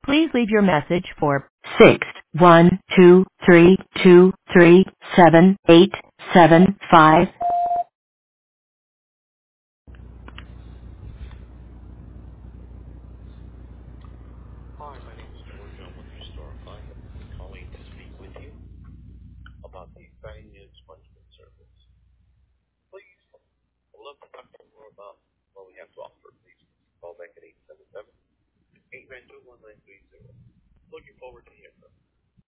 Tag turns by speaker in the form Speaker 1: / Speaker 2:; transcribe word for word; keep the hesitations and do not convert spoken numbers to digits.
Speaker 1: Please leave your message for six one two three two three seven eight seven five.
Speaker 2: Hi, my name is George. I'm with Restore Fund. I'm calling to speak with you about the exciting news